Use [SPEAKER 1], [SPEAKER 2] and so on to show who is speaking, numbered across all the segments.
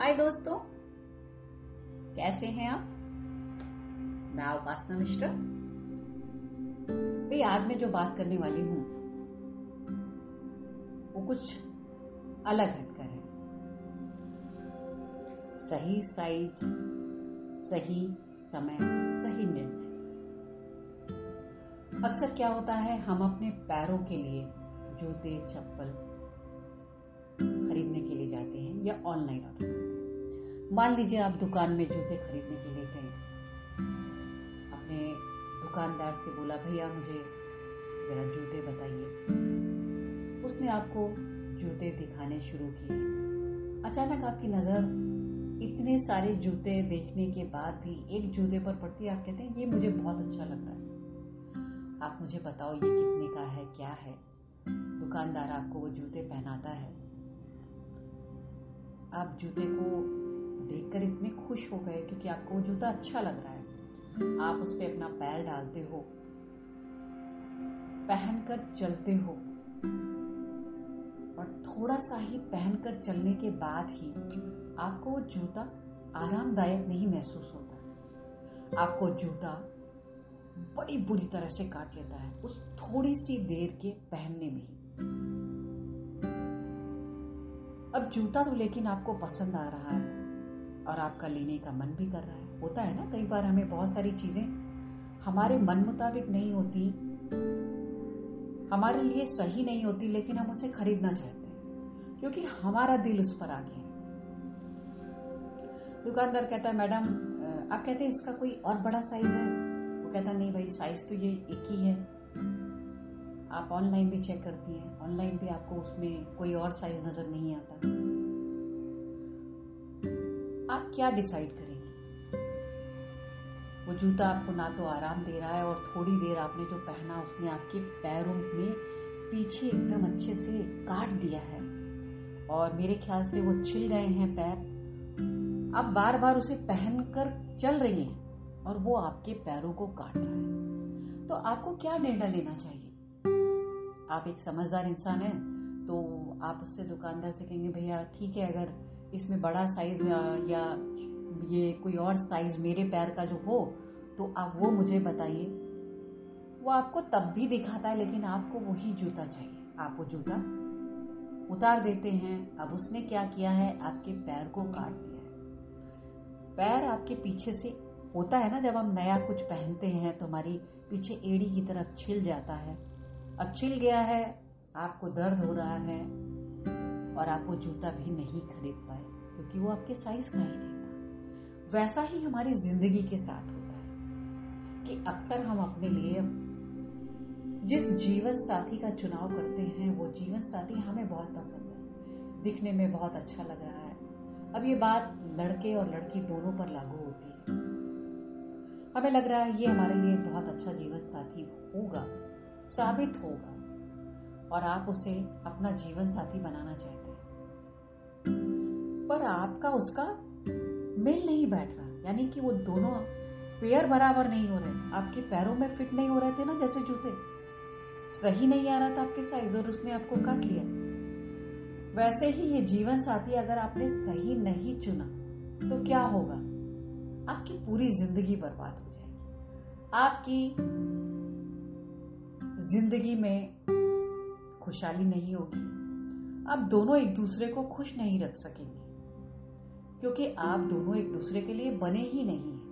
[SPEAKER 1] हाय दोस्तों, कैसे हैं आप। मैं उपासना मिश्रा। भाई आज मैं जो बात करने वाली हूं वो कुछ अलग हटकर है। सही साइज, सही समय, सही निर्णय। अक्सर क्या होता है, हम अपने पैरों के लिए जूते चप्पल खरीदने के लिए जाते हैं या ऑनलाइन ऑर्डर करते हैं। मान लीजिए आप दुकान में जूते खरीदने के लिए गए, अपने दुकानदार से बोला भैया मुझे जरा जूते बताइए। उसने आपको जूते दिखाने शुरू किए। अचानक आपकी नजर इतने सारे जूते देखने के बाद भी एक जूते पर पड़ती है। आप कहते हैं ये मुझे बहुत अच्छा लग रहा है, आप मुझे बताओ ये कितने का है, क्या है। दुकानदार आपको वो जूते पहनाता है। आप जूते को देखकर इतने खुश हो गए क्योंकि आपको वो जूता अच्छा लग रहा है। आप उस पे अपना पैर डालते हो, पहनकर चलते हो और थोड़ा सा ही पहनकर चलने के बाद ही आपको वो जूता आरामदायक नहीं महसूस होता। आपको जूता बड़ी बुरी तरह से काट लेता है उस थोड़ी सी देर के पहनने में ही। अब जूता तो लेकिन आपको पसंद आ रहा है और आपका लेने का मन भी कर रहा है। होता है ना, कई बार हमें बहुत सारी चीजें हमारे मन मुताबिक नहीं होती, हमारे लिए सही नहीं होती, लेकिन हम उसे खरीदना चाहते हैं क्योंकि हमारा दिल उस पर आ गया है। दुकानदार कहता है मैडम, आप कहते हैं इसका कोई और बड़ा साइज है। वो कहता नहीं भाई, साइज तो ये एक ही है। आप ऑनलाइन भी चेक करती हैं, ऑनलाइन भी आपको उसमें कोई और साइज नजर नहीं आता। आप क्या डिसाइड करेंगी? वो जूता आपको ना तो आराम दे रहा है और थोड़ी देर आपने जो पहना उसने आपके पैरों में पीछे एकदम अच्छे से काट दिया है और मेरे ख्याल से वो छिल गए हैं पैर। आप बार बार उसे पहनकर चल रही हैं और वो आपके पैरों को काट रहा है। तो आपको क्या निर्णय लेना चाहिए? आप एक समझदार इंसान हैं तो आप उससे दुकानदार से कहेंगे भैया ठीक है, अगर इसमें बड़ा साइज या ये कोई और साइज मेरे पैर का जो हो तो आप वो मुझे बताइए। वो आपको तब भी दिखाता है लेकिन आपको वही जूता चाहिए। आप वो जूता उतार देते हैं। अब उसने क्या किया है, आपके पैर को काट दिया है। पैर आपके पीछे से होता है ना, जब हम नया कुछ पहनते हैं तो हमारी पीछे एड़ी की तरफ छिल जाता है। अब छिल गया है, आपको दर्द हो रहा है और आप वो जूता भी नहीं खरीद पाए क्योंकि वो आपके साइज का ही नहीं था। वैसा ही हमारी जिंदगी के साथ होता है कि अक्सर हम अपने लिए जिस जीवन साथी का चुनाव करते हैं वो जीवन साथी हमें बहुत पसंद है, दिखने में बहुत अच्छा लग रहा है। अब ये बात लड़के और लड़की दोनों पर लागू होती है। हमें लग रहा है ये हमारे लिए बहुत अच्छा जीवन साथी होगा, साबित होगा और आप उसे अपना जीवन साथी बनाना चाहते हैं, पर आपका उसका मेल नहीं बैठ रहा। यानी कि वो दोनों पेयर बराबर नहीं हो रहे, आपके पैरों में फिट नहीं हो रहे थे ना, जैसे जूते सही नहीं आ रहा था आपके साइज और उसने आपको काट लिया। वैसे ही ये जीवन साथी अगर आपने सही नहीं चुना तो क्या होगा? आपकी पूरी जिंदगी बर्बाद हो जाएगी। आपकी जिंदगी में खुशहाली नहीं होगी। आप दोनों एक दूसरे को खुश नहीं रख सकेंगे क्योंकि आप दोनों एक दूसरे के लिए बने ही नहीं हैं।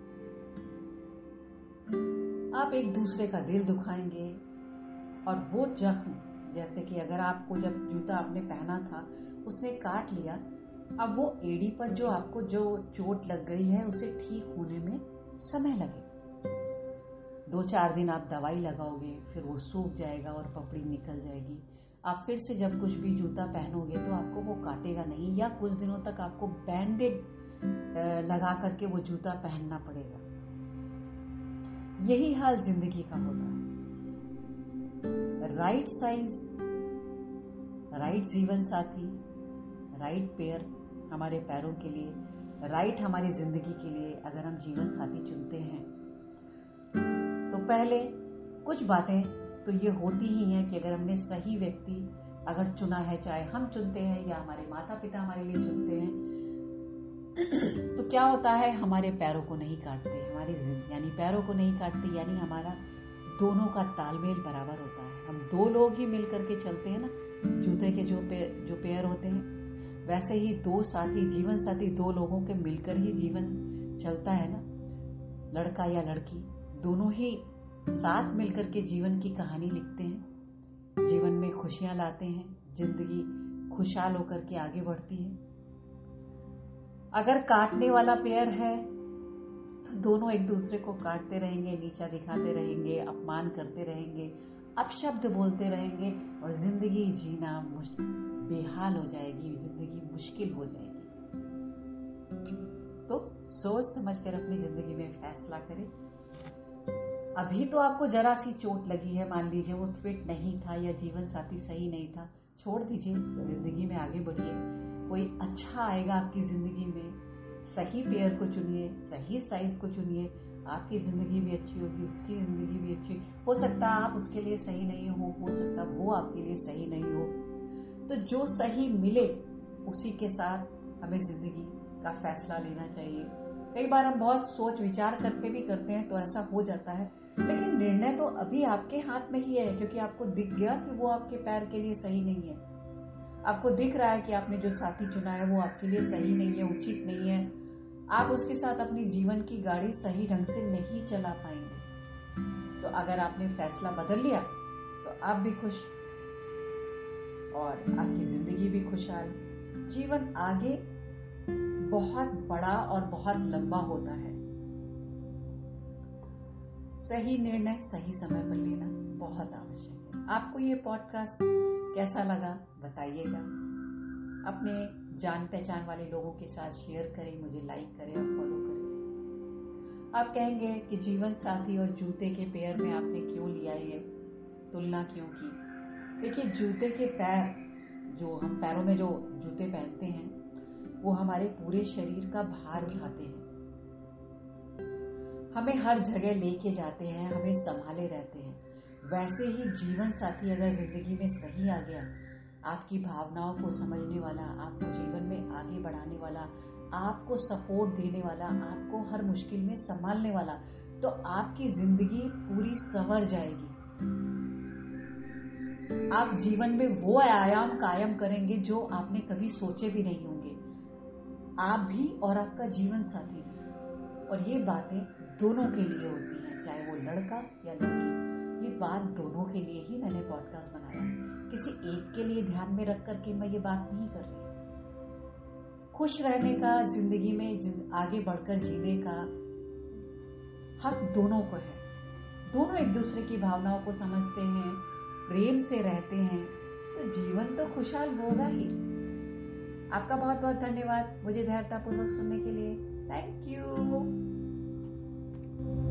[SPEAKER 1] आप एक दूसरे का दिल दुखाएंगे और वो जख्म, जैसे कि अगर आपको जब जूता आपने पहना था उसने काट लिया, अब वो एड़ी पर जो आपको जो चोट लग गई है उसे ठीक होने में समय लगेगा। 2-4 दिन आप दवाई लगाओगे, फिर वो सूख जाएगा और पपड़ी निकल जाएगी। आप फिर से जब कुछ भी जूता पहनोगे तो आपको वो काटेगा नहीं, या कुछ दिनों तक आपको बैंडेड लगा करके वो जूता पहनना पड़ेगा। यही हाल जिंदगी का होता है। राइट साइज, राइट जीवन साथी, राइट पेयर हमारे पैरों के लिए, राइट हमारी जिंदगी के लिए अगर हम जीवन साथी चुनते हैं तो पहले कुछ बातें तो ये होती ही हैं कि अगर हमने सही व्यक्ति अगर चुना है, चाहे हम चुनते हैं या हमारे माता पिता हमारे लिए चुनते हैं, तो क्या होता है, हमारे पैरों को नहीं काटते, हमारी यानी पैरों को नहीं काटते, यानी हमारा दोनों का तालमेल बराबर होता है। हम दो लोग ही मिल करके चलते हैं ना, जूते के जो पेयर होते हैं, वैसे ही दो साथी, जीवन साथी दो लोगों के मिलकर ही जीवन चलता है ना। लड़का या लड़की दोनों ही साथ मिलकर के जीवन की कहानी लिखते हैं, जीवन में खुशियां लाते हैं, जिंदगी खुशहाल होकर के आगे बढ़ती है। अगर काटने वाला पेयर है तो दोनों एक दूसरे को काटते रहेंगे, नीचा दिखाते रहेंगे, अपमान करते रहेंगे, अपशब्द बोलते रहेंगे और जिंदगी जीना बेहाल हो जाएगी, जिंदगी मुश्किल हो जाएगी। तो सोच समझ कर अपनी जिंदगी में फैसला करें। अभी तो आपको जरा सी चोट लगी है, मान लीजिए वो फिट नहीं था या जीवन साथी सही नहीं था, छोड़ दीजिए, जिंदगी में आगे बढ़िए। कोई अच्छा आएगा आपकी जिंदगी में, सही पेयर को चुनिए, सही साइज को चुनिए, आपकी जिंदगी भी अच्छी होगी, उसकी जिंदगी भी अच्छी हो सकता है। आप उसके लिए सही नहीं हो सकता वो आपके लिए सही नहीं हो। तो जो सही मिले उसी के साथ हमें जिंदगी का फैसला लेना चाहिए। कई बार हम बहुत सोच विचार करके भी करते हैं तो ऐसा हो जाता है, लेकिन निर्णय तो अभी आपके हाथ में ही है, क्योंकि आपको दिख गया कि वो आपके पैर के लिए सही नहीं है। आपको दिख रहा है कि आपने जो साथी चुना है वो आपके लिए सही नहीं है, उचित नहीं है। आप उसके साथ अपनी जीवन की गाड़ी सही ढंग से नहीं चला पाएंगे। तो अगर आपने फैसला बदल लिया तो आप भी खुश और आपकी जिंदगी भी खुशहाल। जीवन आगे बहुत बड़ा और बहुत लंबा होता है। सही निर्णय सही समय पर लेना बहुत आवश्यक है। आपको ये पॉडकास्ट कैसा लगा बताइएगा। अपने जान पहचान वाले लोगों के साथ शेयर करें, मुझे लाइक करें और फॉलो करें। आप कहेंगे कि जीवन साथी और जूते के पेयर में आपने क्यों लिया, ये तुलना क्यों की। देखिए, जूते के पैर, जो हम पैरों में जो जूते पहनते हैं, वो हमारे पूरे शरीर का भार उठाते हैं, हमें हर जगह लेके जाते हैं, हमें संभाले रहते हैं। वैसे ही जीवन साथी अगर जिंदगी में सही आ गया, आपकी भावनाओं को समझने वाला, आपको जीवन में आगे बढ़ाने वाला, आपको सपोर्ट देने वाला, आपको हर मुश्किल में संभालने वाला, तो आपकी जिंदगी पूरी संवर जाएगी। आप जीवन में वो आयाम कायम करेंगे जो आपने कभी सोचे भी नहीं होंगे, आप भी और आपका जीवन साथी भी। और ये बातें दोनों के लिए होती हैं, चाहे वो लड़का या लड़की। ये बात दोनों के लिए ही मैंने पॉडकास्ट बनाया, किसी एक के लिए ध्यान में रख करके मैं ये बात नहीं कर रही। खुश रहने का, जिंदगी में आगे बढ़कर जीने का हक दोनों को है। दोनों एक दूसरे की भावनाओं को समझते हैं, प्रेम से रहते हैं, तो जीवन तो खुशहाल होगा ही। आपका बहुत बहुत धन्यवाद मुझे धैर्यतापूर्वक सुनने के लिए। Thank you.